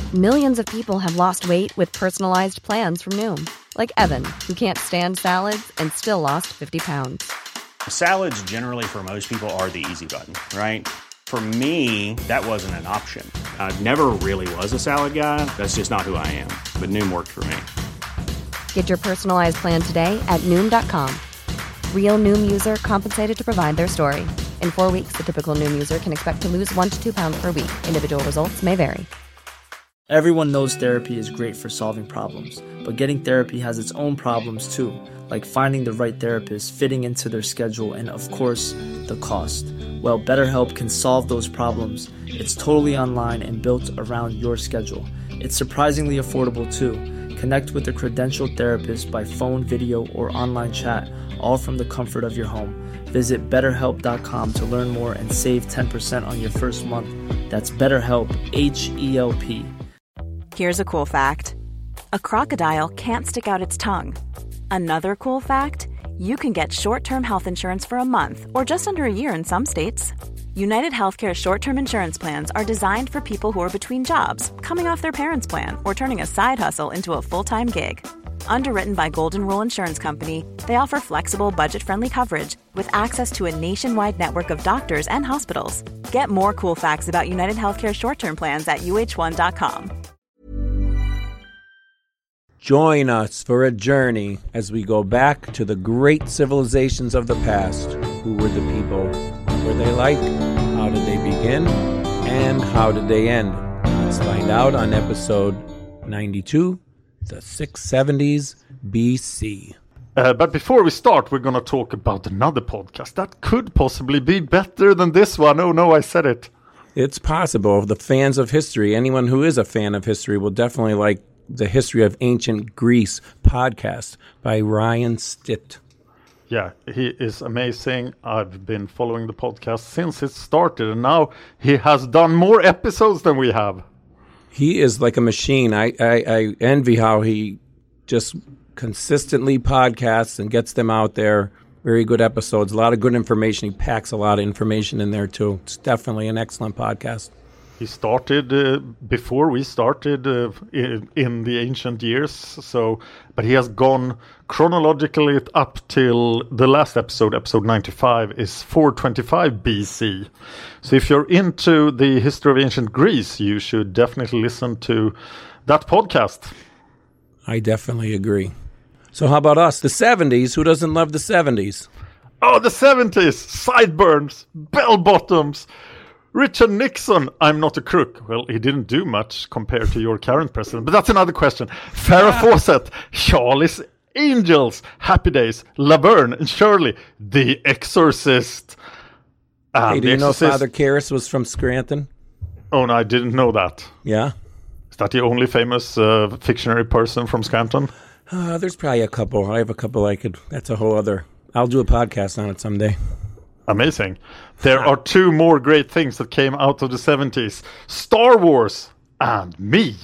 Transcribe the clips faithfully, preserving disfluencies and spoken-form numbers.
Millions of people have lost weight with personalized plans from Noom. Like Evan, who can't stand salads and still lost fifty pounds. Salads generally for most people are the easy button, right? For me, that wasn't an option. I never really was a salad guy. That's just not who I am. But Noom worked for me. Get your personalized plan today at Noom dot com. Real Noom user compensated to provide their story. In four weeks, the typical Noom user can expect to lose one to two pounds per week. Individual results may vary. Everyone knows therapy is great for solving problems, but getting therapy has its own problems too, like finding the right therapist, fitting into their schedule, and of course, the cost. Well, BetterHelp can solve those problems. It's totally online and built around your schedule. It's surprisingly affordable too. Connect with a credentialed therapist by phone, video, or online chat, all from the comfort of your home. Visit better help dot com to learn more and save ten percent on your first month. That's BetterHelp, H E L P. Here's a cool fact. A crocodile can't stick out its tongue. Another cool fact, you can get short-term health insurance for a month or just under a year in some states. United Healthcare short-term insurance plans are designed for people who are between jobs, coming off their parents' plan, or turning a side hustle into a full-time gig. Underwritten by Golden Rule Insurance Company, they offer flexible, budget-friendly coverage with access to a nationwide network of doctors and hospitals. Get more cool facts about United Healthcare short-term plans at U H one dot com. Join us for a journey as we go back to the great civilizations of the past. Who were the people? What were they like? How did they begin? And how did they end? Let's find out on episode ninety-two, the six seventies B C. Uh, but before we start, we're going to talk about another podcast that could possibly be better than this one. Oh no, I said it. It's possible. The fans of history, anyone who is a fan of history, will definitely like the History of Ancient Greece podcast by Ryan Stitt. Yeah, he is amazing. I've been following the podcast since it started, and now he has done more episodes than we have. He is like a machine. I, I, I envy how he just consistently podcasts and gets them out there. Very good episodes. A lot of good information. He packs a lot of information in there, too. It's definitely an excellent podcast. He started uh, before we started uh, in, in the ancient years, so but he has gone chronologically up till the last episode, episode ninety-five, is four twenty-five B C. So if you're into the history of ancient Greece, you should definitely listen to that podcast. I definitely agree. So how about us, the seventies? Who doesn't love the seventies? Oh, the seventies! Sideburns, bell bottoms. Richard Nixon, I'm not a crook. Well, he didn't do much compared to your current president, but that's another question. Farrah Fawcett, Charlie's Angels, Happy Days, Laverne and Shirley, The Exorcist. And hey, do you Exorcist... know Father Karras was from Scranton? Oh, no, I didn't know that. Yeah? Is that the only famous uh, fictionary person from Scranton? Uh, there's probably a couple. I have a couple I could... That's a whole other... I'll do a podcast on it someday. Amazing. There are two more great things that came out of the seventies. Star Wars and me.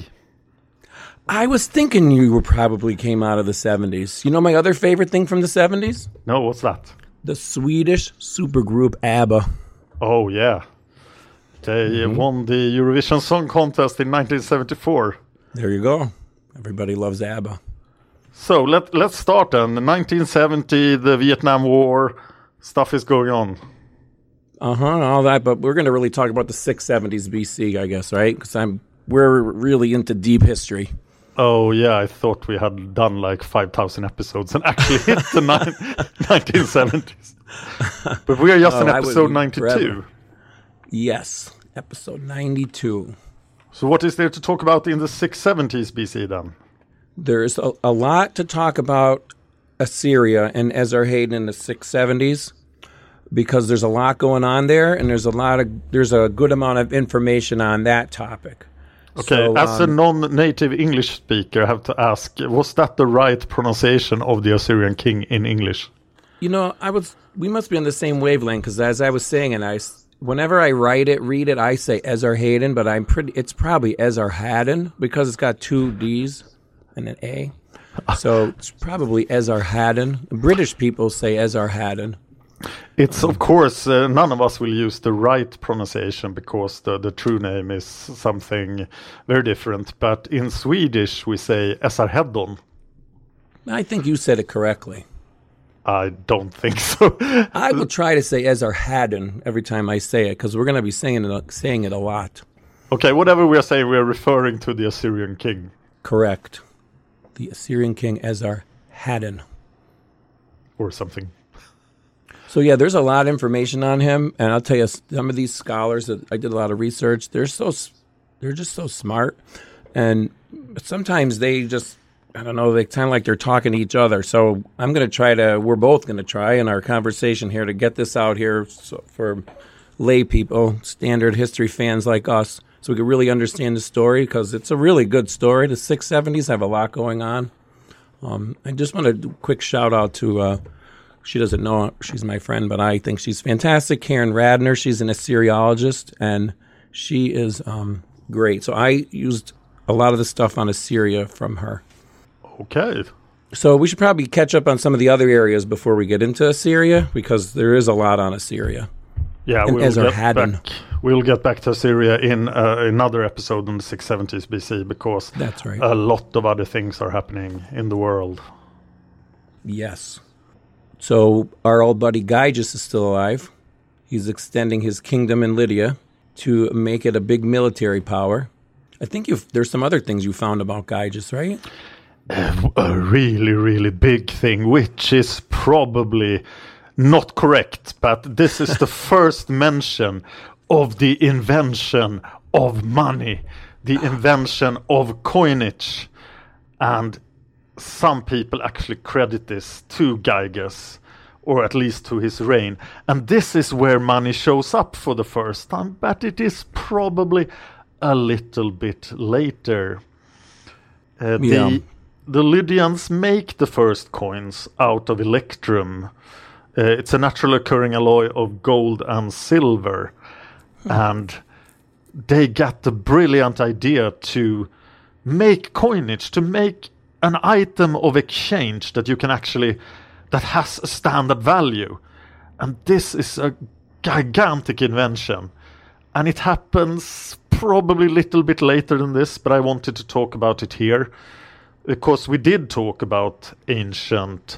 I was thinking you were probably came out of the seventies. You know my other favorite thing from the seventies? No, what's that? The Swedish supergroup ABBA. Oh, yeah. They mm-hmm. won the Eurovision Song Contest in nineteen seventy-four. There you go. Everybody loves ABBA. So let, let's start then. nineteen seventy, the Vietnam War... Stuff is going on. Uh-huh, all that, but we're going to really talk about the six seventies B C, I guess, right? Because I'm we're really into deep history. Oh, yeah, I thought we had done like five thousand episodes and actually hit the ni- nineteen seventies. But we are just oh, in episode ninety-two. Forever. Yes, episode ninety-two. So what is there to talk about in the six seventies B C then? There's a, a lot to talk about Assyria and Esarhaddon in the six seventies because there's a lot going on there, and there's a lot of there's a good amount of information on that topic. Okay, so, as um, a non-native English speaker, I have to ask: was that the right pronunciation of the Assyrian king in English? You know, I was. We must be on the same wavelength because, as I was saying, and I, whenever I write it, read it, I say Esarhaddon, but I'm pretty. It's probably Esarhaddon because it's got two D's and an A. So it's probably Esarhaddon. British people say Esarhaddon. It's, of course, uh, none of us will use the right pronunciation because the, the true name is something very different. But in Swedish, we say Esarhaddon. I think you said it correctly. I don't think so. I will try to say Esarhaddon every time I say it because we're going to be saying it, saying it a lot. Okay, whatever we are saying, we are referring to the Assyrian king. Correct. The Assyrian king Esarhaddon. Or something. So, yeah, there's a lot of information on him. And I'll tell you, some of these scholars that I did a lot of research, they're so, they're just so smart. And sometimes they just, I don't know, they kind of like they're talking to each other. So I'm going to try to, we're both going to try in our conversation here to get this out here so for lay people, standard history fans like us, so we can really understand the story because it's a really good story. The six seventies have a lot going on. Um, I just want to do a quick shout out to, uh, she doesn't know she's my friend, but I think she's fantastic, Karen Radner. She's an Assyriologist, and she is um, great. So I used a lot of the stuff on Assyria from her. Okay. So we should probably catch up on some of the other areas before we get into Assyria, because there is a lot on Assyria. Yeah, and we'll get, back, we'll get back to Assyria in uh, another episode in the six seventies B C, because that's right. A lot of other things are happening in the world. Yes. So our old buddy Gyges is still alive. He's extending his kingdom in Lydia to make it a big military power. I think you've, there's some other things you found about Gyges, right? Uh, a really, really big thing, which is probably not correct, but this is the first mention of the invention of money, the invention of coinage. And some people actually credit this to Gyges, or at least to his reign. And this is where money shows up for the first time, but it is probably a little bit later. Uh, yeah. the, the Lydians make the first coins out of electrum. Uh, it's a naturally occurring alloy of gold and silver. Hmm. And they got the brilliant idea to make coinage, to make an item of exchange that you can actually, that has a standard value. And this is a gigantic invention. And it happens probably a little bit later than this, but I wanted to talk about it here, because we did talk about ancient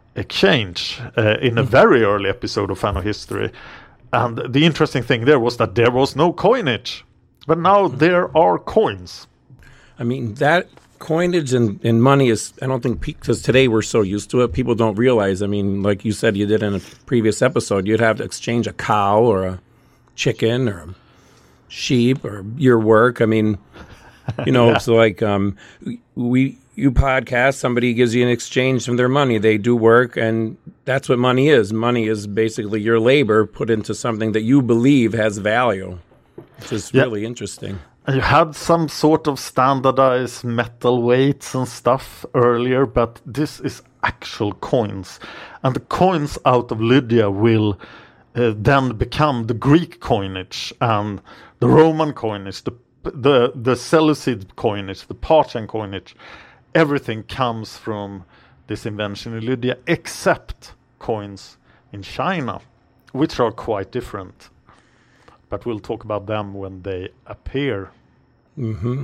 exchange uh, in a very early episode of Fan of History. And the interesting thing there was that there was no coinage, but now there are coins. I mean, that coinage and, and money is, I don't think, because today we're so used to it, people don't realize, I mean, like you said, you did in a previous episode, you'd have to exchange a cow or a chicken or a sheep or your work. I mean, you know, yeah. It's like um, we, you podcast, somebody gives you an exchange from their money. They do work, and that's what money is. Money is basically your labor put into something that you believe has value, which is yeah. really interesting. You had some sort of standardized metal weights and stuff earlier, but this is actual coins. And the coins out of Lydia will uh, then become the Greek coinage and the Roman coinage, the the, the Seleucid coinage, the Parthian coinage. Everything comes from this invention in Lydia, except coins in China, which are quite different. But we'll talk about them when they appear. Mm-hmm.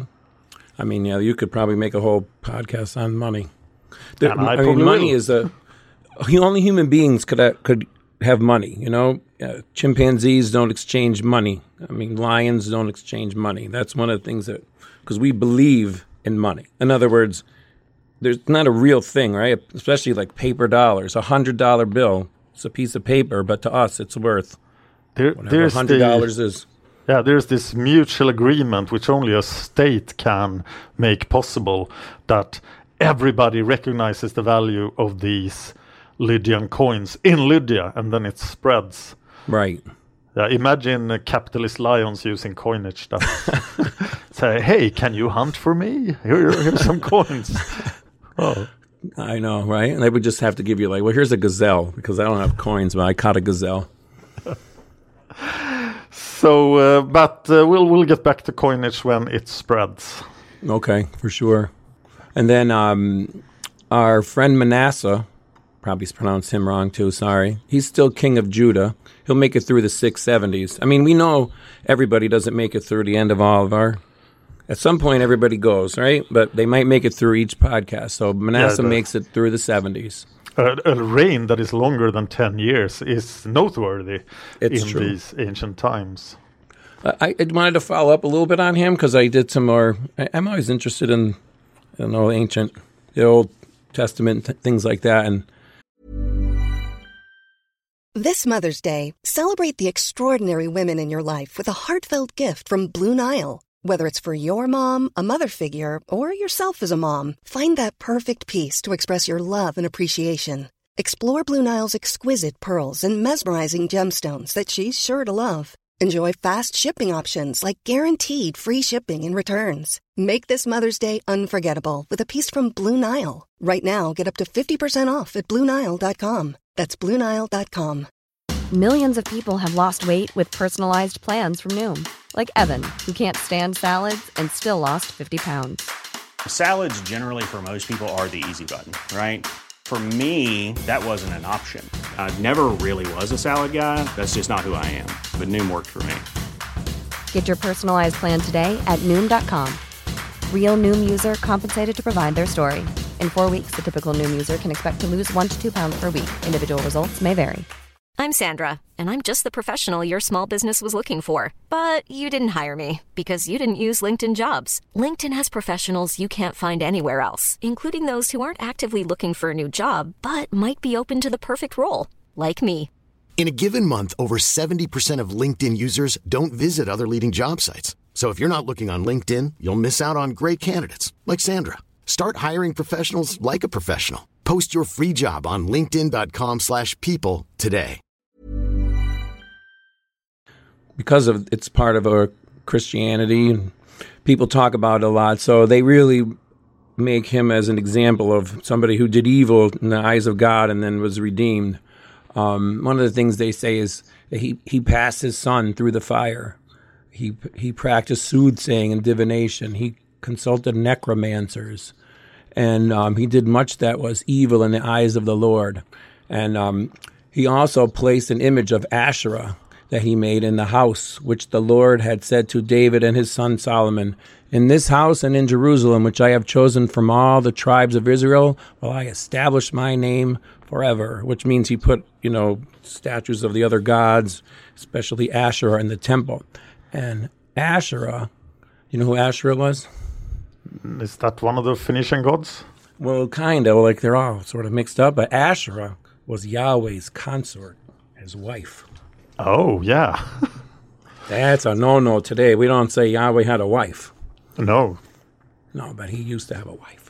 I mean, yeah, you could probably make a whole podcast on money. The, and I, I mean, money will. is a only human beings could uh, could have money. You know, uh, chimpanzees don't exchange money. I mean, lions don't exchange money. That's one of the things that, because we believe in money. In other words, there's not a real thing, right? Especially like paper dollars. A hundred dollar bill, it's a piece of paper, but to us, it's worth there, whatever a hundred dollars is. Yeah, there's this mutual agreement which only a state can make possible, that everybody recognizes the value of these Lydian coins in Lydia, and then it spreads. Right. Yeah, imagine uh, capitalist lions using coinage that say, "Hey, can you hunt for me? Here, here's some coins." Oh, I know, right? And they would just have to give you like, well, here's a gazelle, because I don't have coins, but I caught a gazelle. So, uh, but uh, we'll we'll get back to coinage when it spreads. Okay, for sure. And then um, our friend Manasseh, probably pronounced him wrong too, sorry. He's still king of Judah. He'll make it through the six seventies. I mean, we know everybody doesn't make it through the end of all of our... At some point, everybody goes, right? But they might make it through each podcast. So Manasseh yeah, makes it through the seventies. Uh, a reign that is longer than ten years is noteworthy it's in true. these ancient times. I, I wanted to follow up a little bit on him because I did some more... I, I'm always interested in, you know, ancient, the Old Testament, th- things like that. And this Mother's Day, celebrate the extraordinary women in your life with a heartfelt gift from Blue Nile. Whether it's for your mom, a mother figure, or yourself as a mom, find that perfect piece to express your love and appreciation. Explore Blue Nile's exquisite pearls and mesmerizing gemstones that she's sure to love. Enjoy fast shipping options like guaranteed free shipping and returns. Make this Mother's Day unforgettable with a piece from Blue Nile. Right now, get up to fifty percent off at Blue Nile dot com. That's Blue Nile dot com. Millions of people have lost weight with personalized plans from Noom. Like Evan, who can't stand salads and still lost fifty pounds. Salads generally for most people are the easy button, right? For me, that wasn't an option. I never really was a salad guy. That's just not who I am. But Noom worked for me. Get your personalized plan today at Noom dot com. Real Noom user compensated to provide their story. In four weeks, the typical Noom user can expect to lose one to two pounds per week. Individual results may vary. I'm Sandra, and I'm just the professional your small business was looking for. But you didn't hire me because you didn't use LinkedIn Jobs. LinkedIn has professionals you can't find anywhere else, including those who aren't actively looking for a new job, but might be open to the perfect role, like me. In a given month, over seventy percent of LinkedIn users don't visit other leading job sites. So if you're not looking on LinkedIn, you'll miss out on great candidates, like Sandra. Start hiring professionals like a professional. Post your free job on linkedin dot com slash people today. Because of it's part of our Christianity, and people talk about it a lot, so they really make him as an example of somebody who did evil in the eyes of God and then was redeemed. Um, one of the things they say is that he, he passed his son through the fire. He he practiced soothsaying and divination. He consulted necromancers. And um, he did much that was evil in the eyes of the Lord. And um, he also placed an image of Asherah that he made in the house, which the Lord had said to David and his son Solomon, "In this house and in Jerusalem, which I have chosen from all the tribes of Israel, will I establish my name forever," which means he put, you know, statues of the other gods, especially Asherah, in the temple. And Asherah, you know who Asherah was? Is that one of the Phoenician gods? Well, kind of, like they're all sort of mixed up, but Asherah was Yahweh's consort, his wife. Oh, yeah. That's a no-no today. We don't say Yahweh had a wife. No. No, but he used to have a wife.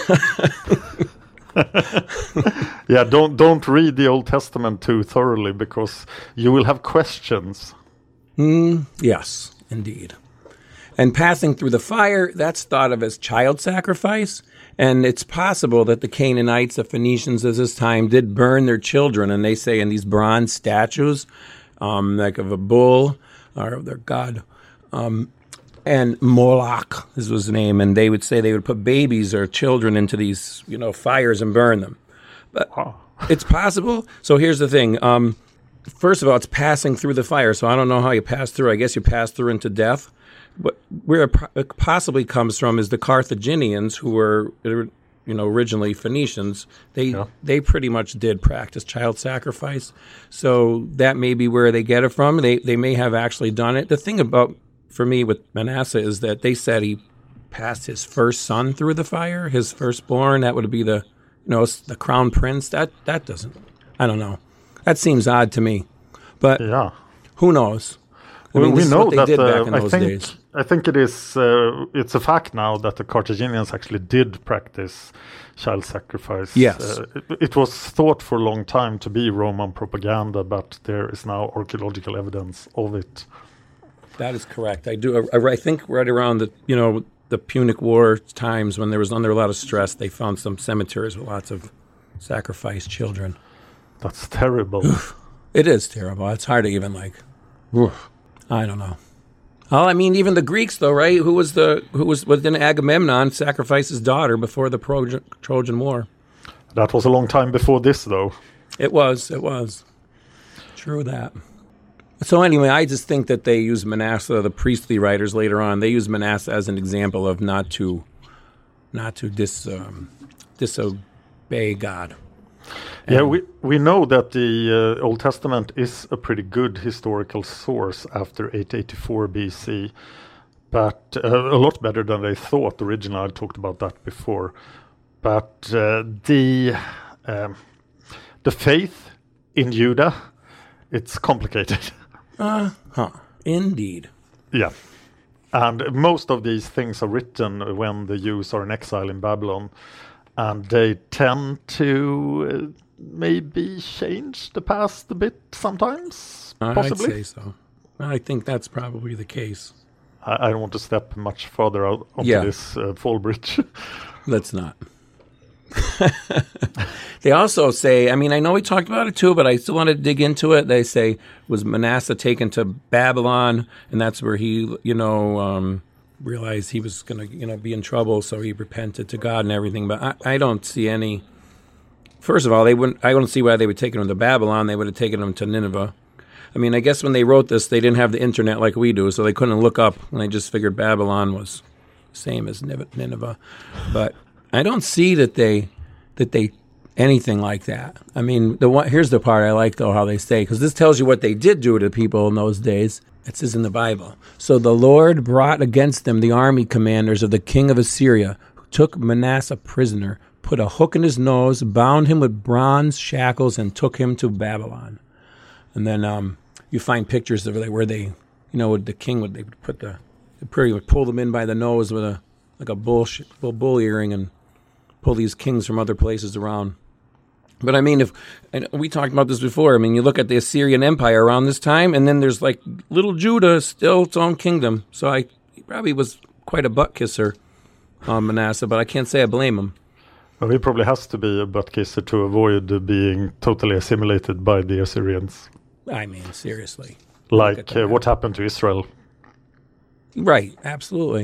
Yeah, don't don't read the Old Testament too thoroughly because you will have questions. Mm, yes, indeed. And passing through the fire, that's thought of as child sacrifice. And it's possible that the Canaanites, the Phoenicians of this time, did burn their children. And they say in these bronze statues, um, like of a bull or of their god, um, and Moloch, this was his name. And they would say they would put babies or children into these, you know, fires and burn them. But oh. It's possible. So here's the thing. Um, first of all, it's passing through the fire. So I don't know how you pass through. I guess you pass through into death. But where it possibly comes from is the Carthaginians, who were, you know, originally Phoenicians. They yeah. they pretty much did practice child sacrifice, so that may be where they get it from. They they may have actually done it. The thing about for me with Manasseh is that they said he passed his first son through the fire, his firstborn. That would be the, you know, the crown prince. That that doesn't. I don't know. That seems odd to me, but yeah. Who knows? I well, mean, we know that. Uh, I think days. I think it is. Uh, it's a fact now that the Carthaginians actually did practice child sacrifice. Yes, uh, it, it was thought for a long time to be Roman propaganda, but there is now archaeological evidence of it. That is correct. I do. I, I think right around the you know the Punic War times when there was under a lot of stress, they found some cemeteries with lots of sacrificed children. That's terrible. It is terrible. It's hard to even like. Oof. I don't know. Oh, I mean, even the Greeks, though, right? Who was the who was within Agamemnon sacrificed his daughter before the Trojan, Trojan War? That was a long time before this, though. It was. It was. True that. So anyway, I just think that they use Manasseh, the priestly writers later on, they use Manasseh as an example of not to, not to dis, um, disobey God. And yeah, we, we know that the uh, Old Testament is a pretty good historical source after eight eighty-four B C, but uh, a lot better than they thought originally. I talked about that before. But uh, the um, the faith in Judah, it's complicated. Uh huh. Indeed. Yeah. And most of these things are written when the Jews are in exile in Babylon. And they tend to uh, maybe change the past a bit sometimes, possibly. I'd say so. I think that's probably the case. I, I don't want to step much further out onto Yeah. this uh, fall bridge. Let's not. They also say, I mean, I know we talked about it too, but I still want to dig into it. They say, was Manasseh taken to Babylon, and that's where he, you know, um, realized he was going to, you know, be in trouble, so he repented to God and everything. But I, I don't see any. First of all, they wouldn't. I don't see why they would take him to Babylon. They would have taken him to Nineveh. I mean, I guess when they wrote this, they didn't have the internet like we do, so they couldn't look up, and they just figured Babylon was the same as Nineveh. But I don't see that they that they anything like that. I mean, the one, here's the part I like, though, how they say, because this tells you what they did do to people in those days. It says in the Bible, so the Lord brought against them the army commanders of the king of Assyria, who took Manasseh prisoner, put a hook in his nose, bound him with bronze shackles, and took him to Babylon. And then um, you find pictures of where they, you know, the king would they would put the, they pretty would pull them in by the nose with a like a bull little bull earring and pull these kings from other places around. But I mean, if and we talked about this before, I mean, you look at the Assyrian Empire around this time, and then there's like little Judah, still its own kingdom. So I he probably was quite a butt kisser on Manasseh, but I can't say I blame him. Well, he probably has to be a butt kisser to avoid uh, being totally assimilated by the Assyrians. I mean, seriously. Like uh, what happened to Israel. Right, absolutely.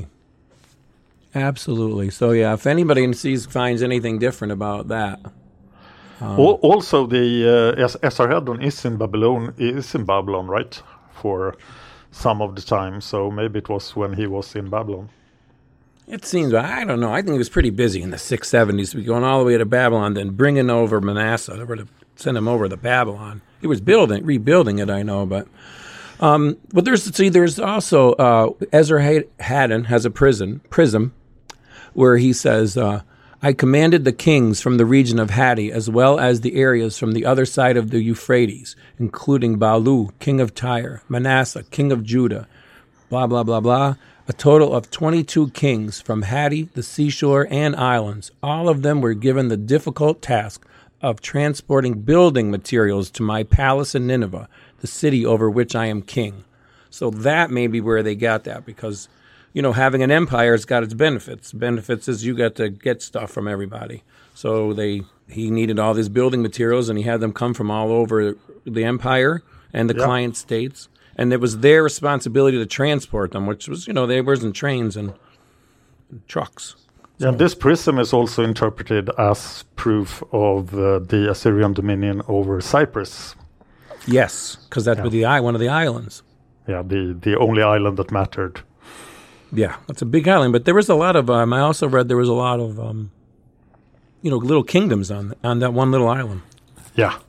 Absolutely. So yeah, if anybody sees finds anything different about that. Um, Al- also, the uh, Es- Esarhaddon is in Babylon, is in Babylon, right? For some of the time. So maybe it was when he was in Babylon. It seems, I don't know. I think he was pretty busy in the six seventies, going all the way to Babylon, then bringing over Manasseh. They were to send him over to Babylon. He was building, rebuilding it, I know, but um, but there's see, there's also uh, Esarhaddon has a prison prism where he says, uh, "I commanded the kings from the region of Hatti, as well as the areas from the other side of the Euphrates, including Baalu, king of Tyre, Manasseh, king of Judah, blah blah blah blah." A total of twenty-two kings from Hatti, the seashore, and islands. All of them were given the difficult task of transporting building materials to my palace in Nineveh, the city over which I am king. So that may be where they got that, because, you know, having an empire has got its benefits. Benefits is you got to get stuff from everybody. So they he needed all these building materials, and he had them come from all over the empire and the Yeah. client states. And it was their responsibility to transport them, which was, you know, they were in trains and, and trucks. So. And this prism is also interpreted as proof of uh, the Assyrian dominion over Cyprus. Yes, because that's yeah. the i one of the islands. Yeah, the, the only island that mattered. Yeah, that's a big island. But there was a lot of, um, I also read there was a lot of, um, you know, little kingdoms on on that one little island. Yeah.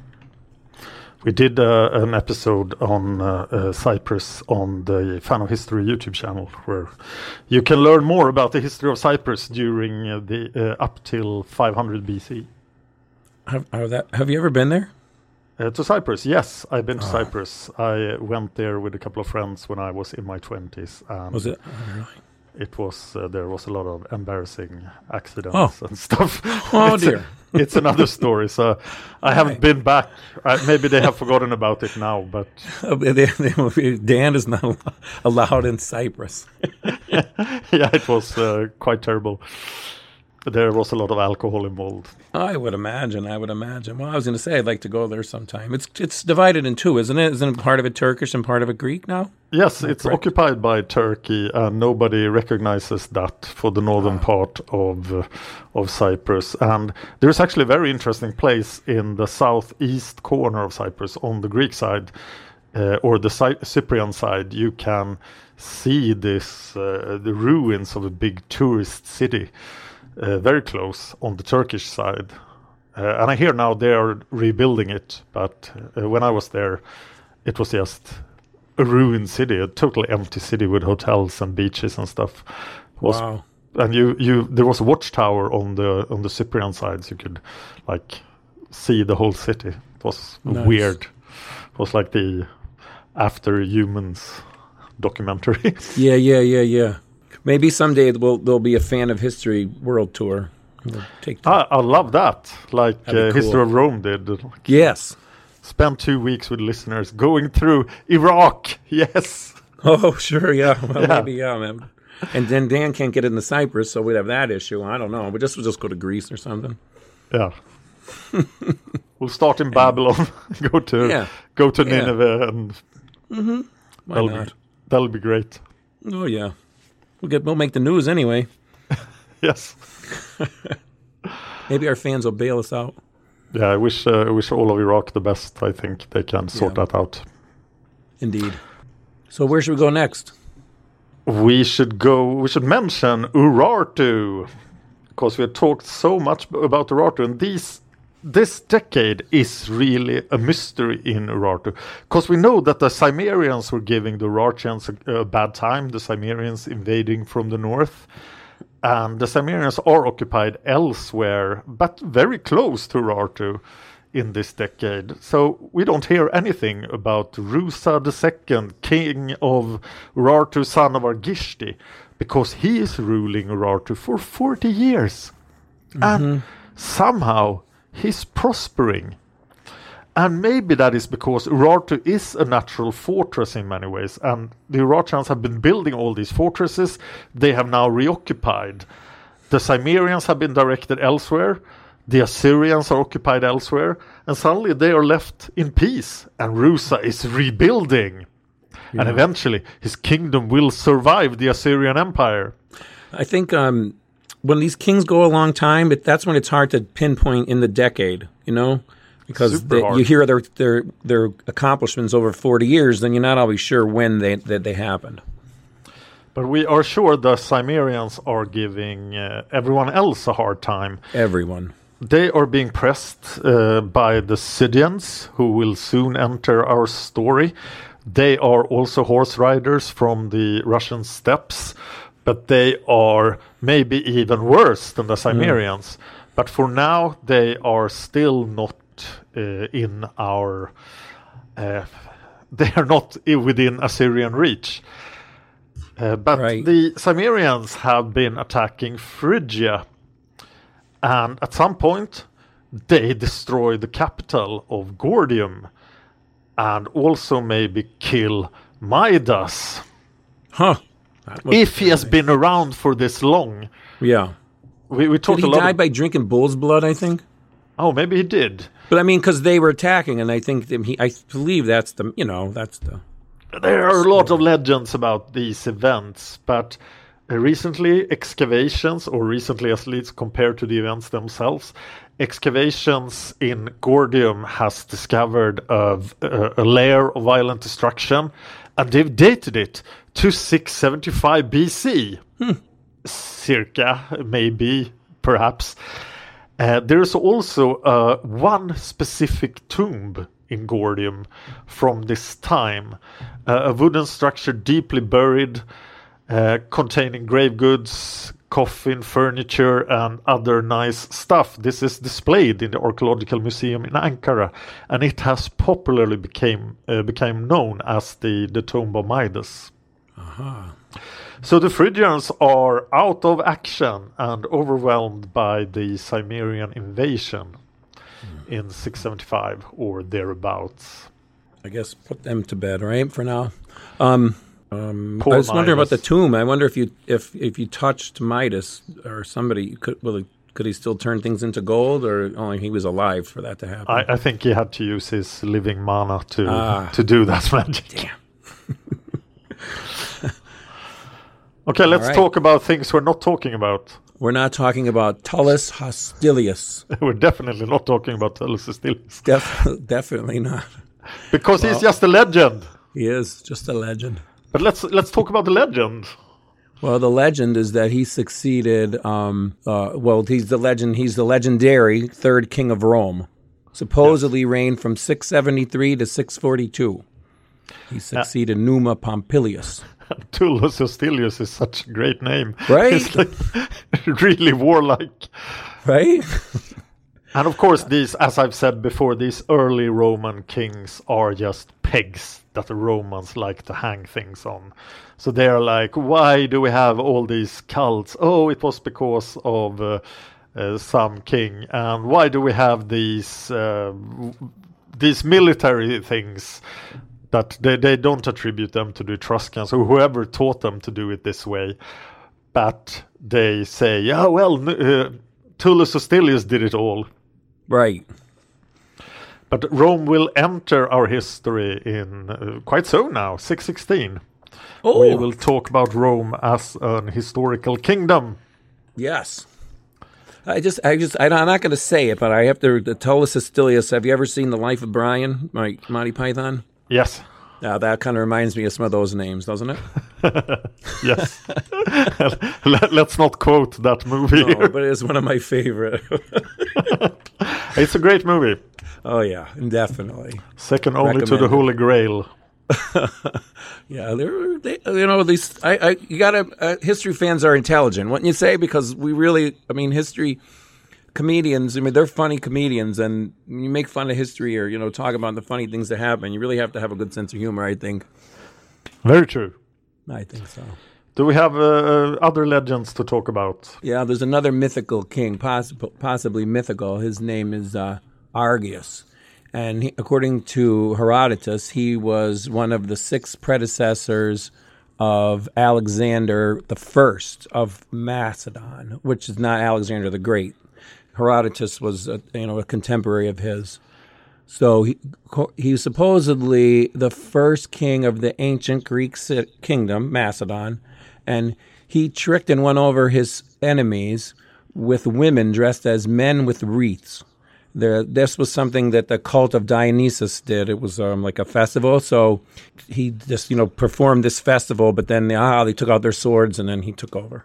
We did uh, an episode on uh, uh, Cyprus on the Fan of History YouTube channel, where you can learn more about the history of Cyprus during uh, the uh, up till five hundred B C. Have, have, that, have you ever been there? Uh, to Cyprus, yes, I've been to oh. Cyprus. I went there with a couple of friends when I was in my twenties. And was it? Oh, really? It was uh, there was a lot of embarrassing accidents oh. and stuff. Oh it's dear. A, it's another story. So I haven't right. been back. Uh, maybe they have forgotten about it now. But they, they, Dan is not allowed in Cyprus. Yeah, it was uh, quite terrible. there was a lot of alcohol involved. I would imagine. I would imagine. Well, I was going to say I'd like to go there sometime. It's it's divided in two, isn't it? Isn't it part of it Turkish and part of it Greek now? Yes, it's correct? occupied by Turkey, and nobody recognizes that for the northern Ah. part of uh, of Cyprus. And there's actually a very interesting place in the southeast corner of Cyprus, on the Greek side, uh, or the Cy- Cyprian side. You can see this uh, the ruins of a big tourist city, uh, very close on the Turkish side. Uh, and I hear now they are rebuilding it, but uh, when I was there, it was just a ruined city, a totally empty city with hotels and beaches and stuff. It was, Wow. And you, you, there was a watchtower on the on the Cyprian side, so you could like see the whole city. It was Nice. weird. It was like the After Humans documentary. Yeah, yeah, yeah, yeah. Maybe someday we'll, there'll be a Fan of History world tour. We'll take that. I, I love that. Like That'd be uh, cool. History of Rome did. Yes. Spend two weeks with listeners going through Iraq. Yes. Oh, sure, yeah. Well, Yeah. maybe, yeah, man. And then Dan can't get into Cyprus, so we'd have that issue. I don't know. But just we'll just go to Greece or something. Yeah. We'll start in Babylon, go to Yeah. go to Yeah. Nineveh, and Why that'll not? be, that'll be great. Oh yeah, we'll get we'll make the news anyway. Yes. Maybe our fans will bail us out. Yeah, I wish uh, I wish all of Iraq the best. I think they can sort Yeah. that out. Indeed. So where should we go next? We should go. We should mention Urartu, because we have talked so much b- about Urartu, and these this decade is really a mystery in Urartu, because we know that the Cimmerians were giving the Urartians a, a bad time. The Cimmerians invading from the north, and the Cimmerians are occupied elsewhere, but very close to Urartu in this decade. So we don't hear anything about Rusa the Second, king of Urartu, son of Argishti, because he is ruling Urartu for forty years. And somehow he's prospering. And maybe that is because Urartu is a natural fortress in many ways, and the Urartians have been building all these fortresses. They have now reoccupied. The Cimmerians have been directed elsewhere. The Assyrians are occupied elsewhere, and suddenly they are left in peace, and Rusa is rebuilding. And eventually his kingdom will survive the Assyrian Empire. I think um, when these kings go a long time, it, that's when it's hard to pinpoint in the decade, you know? Because Super they, hard. you hear their, their their accomplishments over forty years, then you're not always sure when they that they happened. But we are sure the Cimmerians are giving uh, everyone else a hard time. Everyone. They are being pressed uh, by the Scythians, who will soon enter our story. They are also horse riders from the Russian steppes, but they are maybe even worse than the Cimmerians. But for now, they are still not uh, in our... Uh, they are not i- within Assyrian reach. Uh, but Right. the Cimmerians have been attacking Phrygia. And at some point, they destroy the capital of Gordium, and also maybe kill Midas. Huh. That was- If he has been around for this long. Yeah. We, we Did talked he a lot. die of- by drinking bull's blood, I think? oh, maybe he did. But I mean, because they were attacking, and I think that he, I believe that's the, you know, that's the. There are a lot of legends about these events, but uh, recently excavations, or recently at least compared to the events themselves, excavations in Gordium has discovered a, a, a layer of violent destruction, and they've dated it to six seventy-five B C, circa, maybe, perhaps. Uh, there's also uh, one specific tomb in Gordium from this time, uh, a wooden structure deeply buried, uh, containing grave goods, coffin, furniture, and other nice stuff. This is displayed in the Archaeological Museum in Ankara, and it has popularly became uh, became known as the, the Tomb of Midas. So the Phrygians are out of action and overwhelmed by the Cimmerian invasion in six seventy-five or thereabouts. I guess put them to bed, right? For now. Um, Um, Poor I was wondering about the Midas. tomb. I wonder if you if if you touched Midas or somebody, could well, could he still turn things into gold, or only he was alive for that to happen? I, I think he had to use his living mana to Ah. to do that magic. Damn. Okay, let's right. talk about things we're not talking about. We're not talking about Tullus Hostilius. We're definitely not talking about Tullus Hostilius. Def- definitely not. Because he's just a legend. He is just a legend. But let's let's talk about the legend. Well, the legend is that he succeeded. Um, uh, well, he's the legend. He's the legendary third king of Rome. Supposedly reigned from six seventy-three to six forty-two. He succeeded Numa Pompilius. Tullus Hostilius is such a great name. Right? It's like really warlike. Right? And of course, these, as I've said before, these early Roman kings are just pegs that the Romans like to hang things on. So they're like, why do we have all these cults? Oh, it was because of uh, uh, some king. And why do we have these uh, these military things? That they, they don't attribute them to the Etruscans or whoever taught them to do it this way. But they say, yeah, well, uh, Tullus Hostilius did it all. Right. But Rome will enter our history in uh, quite soon now, six sixteen. Oh, We will talk about Rome as an historical kingdom. yes. I just, I just, I, I'm not going to say it, but I have to. The Tullus Hostilius. Have you ever seen The Life of Brian, like Monty Python? Yes. Now that kind of reminds me of some of those names, doesn't it? Yes. Let, let's not quote that movie No, here. but it's one of my favorite. It's a great movie. Oh yeah, definitely. Second only to the Recommended. Holy Grail. Yeah, they're they, you know these. I, I you gotta uh, history fans are intelligent, wouldn't you say? Because we really, I mean, history comedians. I mean, they're funny comedians, and when you make fun of history or you know talk about the funny things that happen, you really have to have a good sense of humor. I think. Very true. I think so. Do we have uh, other legends to talk about? Yeah, there's another mythical king, possibly possibly mythical. His name is uh, Argius. And he, according to Herodotus, he was one of the six predecessors of Alexander the First of Macedon, which is not Alexander the Great. Herodotus was, a, you know, a contemporary of his. So he he's supposedly the first king of the ancient Greek kingdom, Macedon, and he tricked and won over his enemies with women dressed as men with wreaths. There, this was something that the cult of Dionysus did. It was um, like a festival. So he just, you know, performed this festival, but then ah, they took out their swords and then he took over.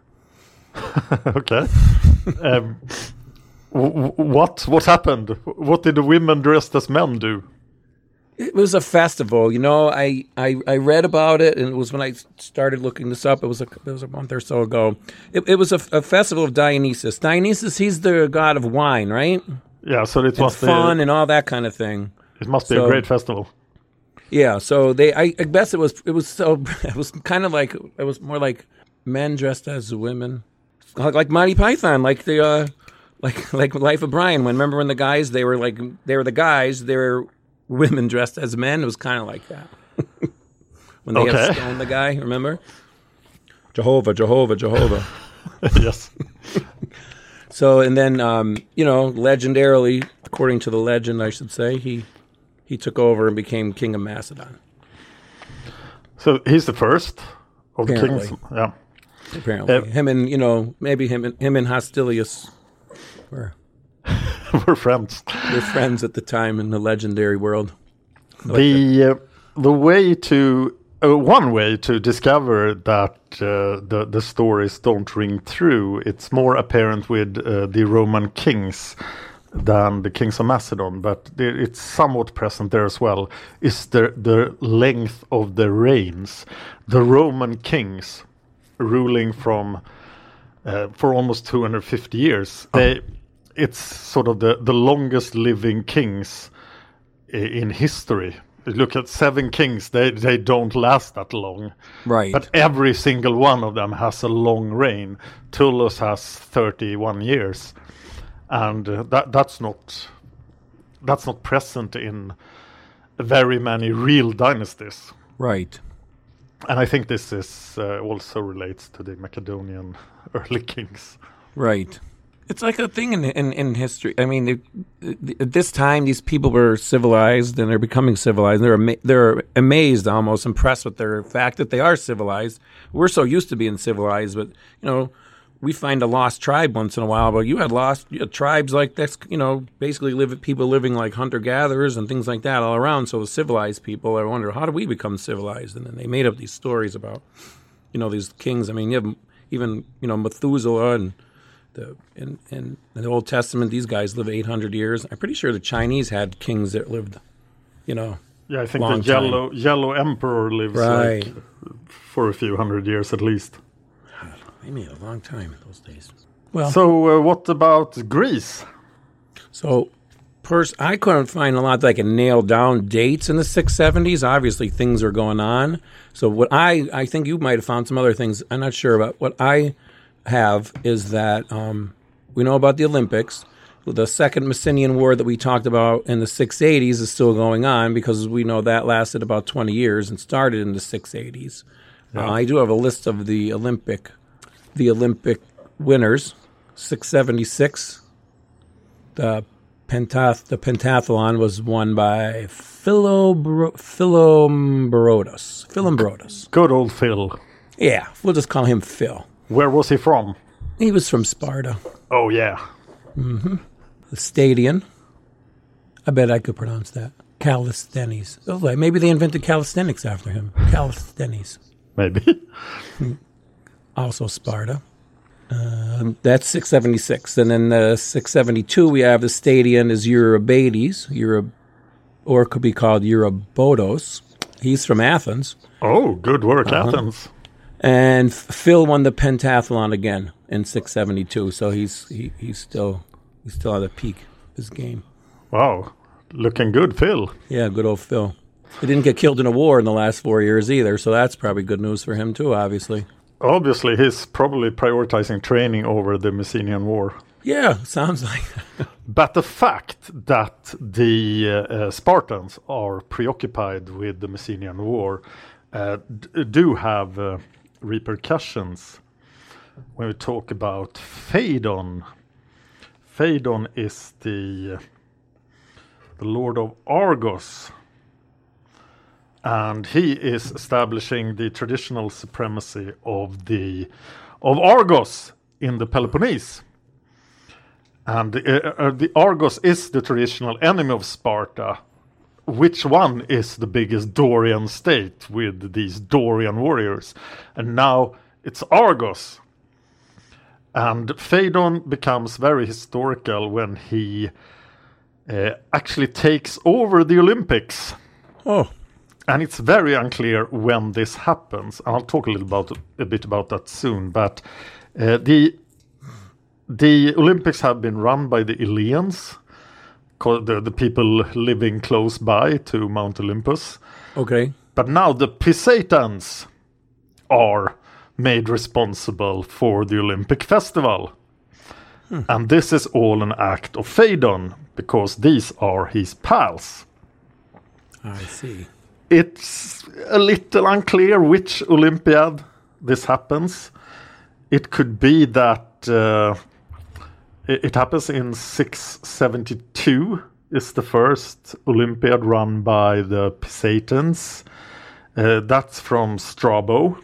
Okay. um, w- what what happened? What did the women dressed as men do? It was a festival, you know. I, I, I read about it, and it was when I started looking this up. It was a it was a month or so ago. It, it was a, a festival of Dionysus. Dionysus, he's the god of wine, right? Yeah, so it And must fun be and all that kind of thing. it must be So- a great festival. Yeah, so they, I, I guess it was, it was so, it was kind of like, it was more like men dressed as women, like, like Monty Python, like the, uh, like, like Life of Brian. When remember when the guys, they were like, they were the guys, they were women dressed as men. It was kind of like that. When they Okay. had stoned the guy, remember? Jehovah, Jehovah, Jehovah. Yes. So, and then, um, you know, legendarily, according to the legend, I should say, he he took over and became king of Macedon. So he's the first of the Apparently. kings. Yeah. Apparently, Uh, him and you know maybe him and him and Hostilius were We're friends. were friends at the time in the legendary world. The uh, the way to uh, one way to discover that uh, the the stories don't ring true, it's more apparent with uh, the Roman kings than the kings of Macedon, but there- it's somewhat present there as well, is the the length of the reigns. The Roman kings ruling from uh, for almost two hundred fifty years. They, it's sort of the, the longest living kings i- in history. You look at seven kings, they, they don't last that long. Right. But every single one of them has a long reign. Tullus has thirty-one years. And uh, that that's not that's not present in very many real dynasties. Right. And I think this is uh, also relates to the Macedonian early kings. Right. It's like a thing in in, in history. I mean, it, it, at this time, these people were civilized, and they're becoming civilized. They're ama- they're amazed, almost impressed with their fact that they are civilized. We're so used to being civilized, but you know, we find a lost tribe once in a while. But you had lost you had tribes like this, you know, basically live people living like hunter gatherers and things like that all around. So the civilized people, I wonder, how do we become civilized? And then they made up these stories about, you know, these kings. I mean, you have even you know Methuselah and. The, in, in the Old Testament, these guys live eight hundred years. I'm pretty sure the Chinese had kings that lived, you know, yeah, I think long the yellow time. yellow emperor lives right. like for a few hundred years at least. They made a long time in those days. Well, so uh, what about Greece? So, pers- I couldn't find a lot that I can nail down dates in the six seventies. Obviously, things are going on. So, what I I think you might have found some other things. I'm not sure about what I. have is that um, we know about the Olympics. The second Messenian War that we talked about in the six eighties is still going on because we know that lasted about twenty years and started in the six eighties. Yeah. Uh, I do have a list of the Olympic, the Olympic winners. six seventy-six, the pentath the pentathlon was won by Philobro- Philombrotus. Philombrotus. Good old Phil. Yeah, we'll just call him Phil. Where was he from? He was from Sparta. Oh, yeah. Mm-hmm. The Stadion. I bet I could pronounce that. Callisthenes. Oh, like maybe they invented calisthenics after him. Callisthenes. Maybe. Also Sparta. Uh, that's six seventy-six. And then the six seventy-two, we have the Stadion is Eurybates, Euro, or it could be called Eurobotos. He's from Athens. Oh, good work, uh-huh. Athens. And Phil won the pentathlon again in six seventy-two, so he's he, he's still he's still at the peak of his game. Wow, looking good, Phil. Yeah, good old Phil. He didn't get killed in a war in the last four years either, so that's probably good news for him too, obviously. Obviously, he's probably prioritizing training over the Messenian War. Yeah, sounds like that. But the fact that the uh, uh, Spartans are preoccupied with the Messenian War uh, d- do have... Uh, repercussions when we talk about Phaedon. Phaedon is the the lord of Argos, and he is establishing the traditional supremacy of the of Argos in the Peloponnese. And uh, uh, the Argos is the traditional enemy of Sparta. Which one is the biggest Dorian state with these Dorian warriors? And now it's Argos. And Phaedon becomes very historical when he uh, actually takes over the Olympics. Oh. And it's very unclear when this happens. I'll talk a little about a bit about that soon. But uh, the the Olympics have been run by the Eleans, The, the people living close by to Mount Olympus. Okay. But now the Pisatans are made responsible for the Olympic festival. Hmm. And this is all an act of Phaedon, because these are his pals. I see. It's a little unclear which Olympiad this happens. It could be that... Uh, It happens in six seventy-two, is the first Olympiad run by the Pisatans. Uh, that's from Strabo.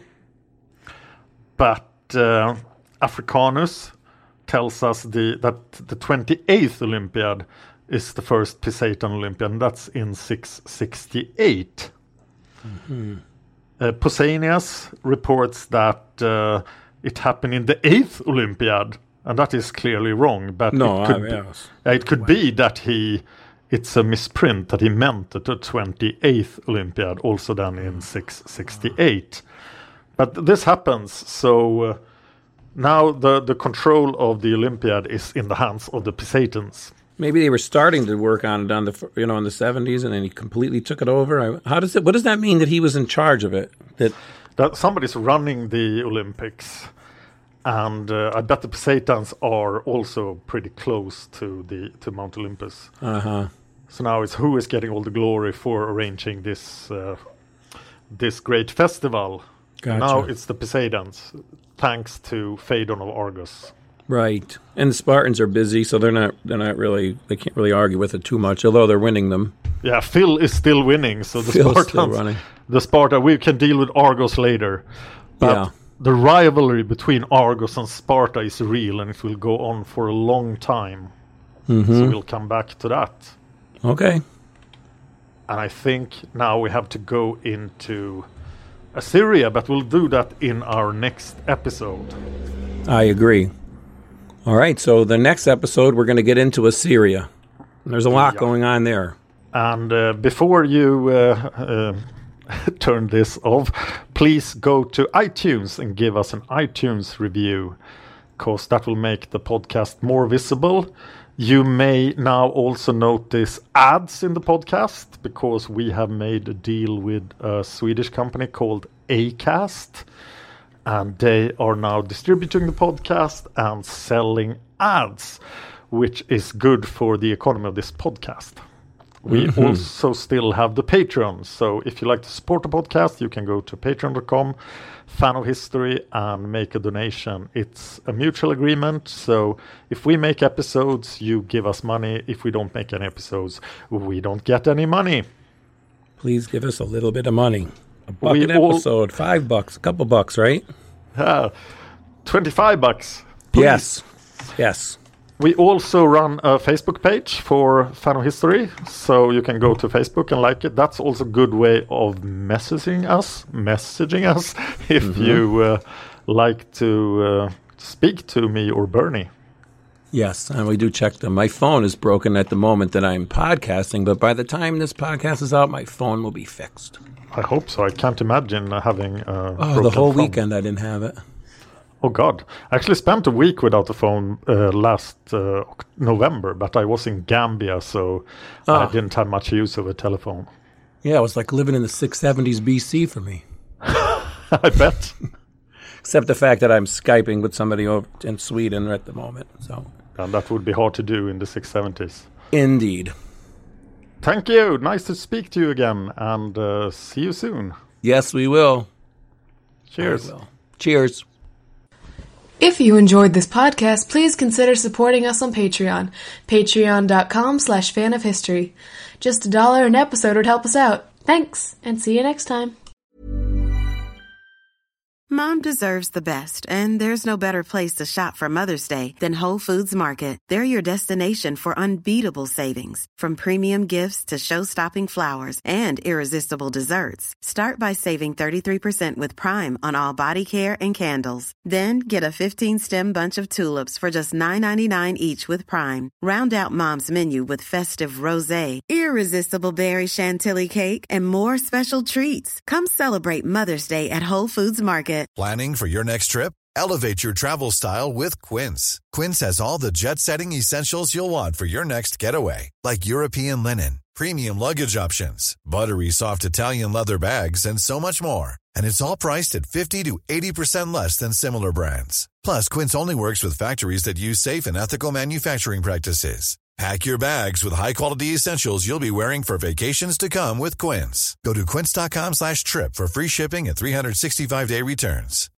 But uh, Africanus tells us the, that the twenty-eighth Olympiad is the first Pisatan Olympiad, and that's in six sixty-eight. Mm-hmm. Uh, Pausanias reports that uh, it happened in the eighth Olympiad. And that is clearly wrong, but no, it could, I, be, yes. it could be that he, it's a misprint, that he meant that the twenty-eighth Olympiad, also done in six sixty-eight. But this happens, so uh, now the, the control of the Olympiad is in the hands of the Pisatans. Maybe they were starting to work on it on the you know in the seventies, and then he completely took it over. How does it? What does that mean that he was in charge of it? That that somebody's running the Olympics. And uh, I bet the Pisatans are also pretty close to the to Mount Olympus. Uh-huh. So now it's who is getting all the glory for arranging this uh, this great festival. Gotcha. Now it's the Poseidons, thanks to Phaedon of Argos. Right. And the Spartans are busy, so they're not they're not really they can't really argue with it too much, although they're winning them. Yeah, Phil is still winning, so the Phil's Spartans still running. the Sparta we can deal with Argos later. But Yeah. the rivalry between Argos and Sparta is real, and it will go on for a long time. Mm-hmm. So we'll come back to that. Okay. And I think now we have to go into Assyria, but we'll do that in our next episode. I agree. All right, so the next episode we're going to get into Assyria. There's a lot Yeah. going on there. And uh, before you uh, uh, turn this off, please go to iTunes and give us an iTunes review, because that will make the podcast more visible. You may now also notice ads in the podcast, because we have made a deal with a Swedish company called Acast, and they are now distributing the podcast and selling ads, which is good for the economy of this podcast. We Mm-hmm. also still have the Patreon, so if you like to support the podcast, you can go to patreon dot com, fan of history, and make a donation. It's a mutual agreement, so if we make episodes, you give us money. If we don't make any episodes, we don't get any money. Please give us a little bit of money. A buck We an all- episode, five bucks, a couple bucks, right? Uh, twenty-five bucks. Please. Yes. Yes. We also run a Facebook page for Fan of History, so you can go to Facebook and like it. That's also a good way of messaging us, messaging us, if Mm-hmm. you uh, like to uh, speak to me or Bernie. Yes, and we do check them. My phone is broken at the moment that I'm podcasting, but by the time this podcast is out, my phone will be fixed. I hope so. I can't imagine uh, having a Oh, the broken whole phone. weekend I didn't have it. Oh God! I actually spent a week without a phone uh, last uh, Oct- November, but I was in Gambia, so I Ah. didn't have much use of a telephone. Yeah, it was like living in the six seventies B C for me. I bet. Except the fact that I'm Skyping with somebody over in Sweden at the moment. So, And that would be hard to do in the six seventies. indeed. Thank you. Nice to speak to you again, and uh, see you soon. Yes, we will. Cheers. I will. Cheers. If you enjoyed this podcast, please consider supporting us on Patreon. Patreon.com slash fan of history. Just a dollar an episode would help us out. Thanks, and see you next time. Mom deserves the best, and there's no better place to shop for Mother's Day than Whole Foods Market. They're your destination for unbeatable savings, from premium gifts to show-stopping flowers and irresistible desserts. Start by saving thirty-three percent with Prime on all body care and candles. Then get a fifteen-stem bunch of tulips for just nine ninety-nine each with Prime. Round out Mom's menu with festive rosé, irresistible berry chantilly cake, and more special treats. Come celebrate Mother's Day at Whole Foods Market. Planning for your next trip? Elevate your travel style with Quince. Quince has all the jet-setting essentials you'll want for your next getaway, like European linen, premium luggage options, buttery soft Italian leather bags, and so much more. And it's all priced at fifty to eighty percent less than similar brands. Plus, Quince only works with factories that use safe and ethical manufacturing practices. Pack your bags with high-quality essentials you'll be wearing for vacations to come with Quince. Go to quince.com slash trip for free shipping and three sixty-five day returns.